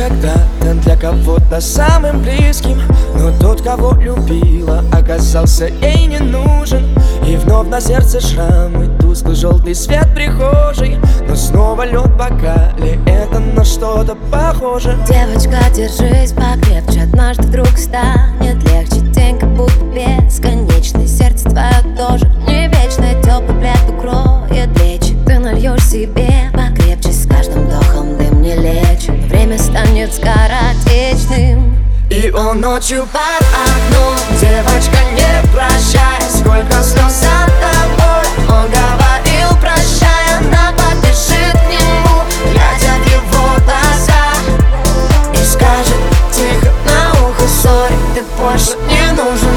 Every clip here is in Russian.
когда-то для кого-то самым близким, но тот, кого любила, оказался ей не нужен. И вновь на сердце шрамы, тусклый желтый свет прихожей, но снова лед в бокале, это на что-то похоже. Девочка, держись покрепче, однажды вдруг станет легче. День как будто бесконечный, сердце твое тоже не вечное. Теплый плед укроет плечи, ты нальешь себе покрепче. С каждым вдохом дым не лечит, время станет скоротечным. И он ночью под окном, девочка, не прощай, сколько слез от тобой. Он говорил прощай, она побежит к нему, глядя в его глаза, и скажет тихо на ухо: сори, ты больше не нужен.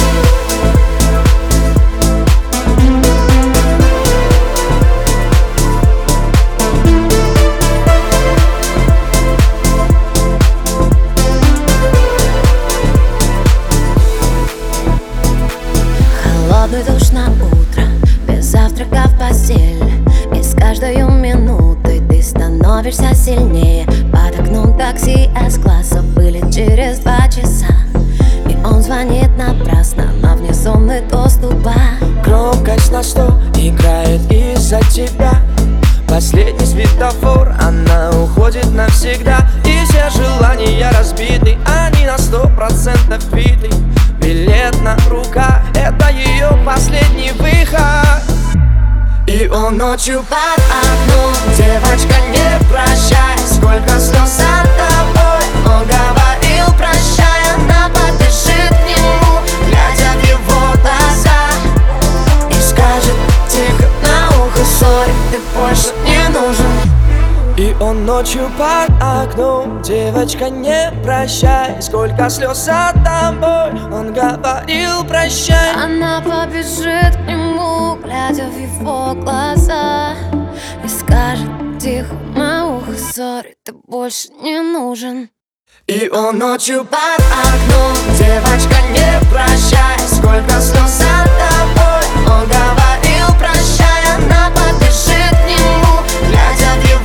Холодный душ на утро, без завтрака в постель. И с каждой минутой ты становишься сильнее. Под окном такси С-класса вылет через 2 часа. И он звонит напрасно на внезонный доступа. Громкость на 100 играет из-за тебя. Последний светофор, она уходит навсегда. И все желания разбиты, они на 100% биты. Билет на руках, это ее последний выход. И он ночью под окном, девочка, не прощай, сколько слез от тобой. Он говорил прощай, она побежит к нему, глядя в его глаза, и скажет тихо на ухо: сори, ты больше не нужен. И он ночью под окном, девочка, не прощай, сколько слез от тобой. Он говорил прощай, она побежит к нему, глядя в его глаза, и скажет тихо на ухо: сори, ты больше не нужен. И он ночью под окном, девочка, не прощай, сколько слез от тобой. Он говорил прощай, она побежит к нему, глядя в его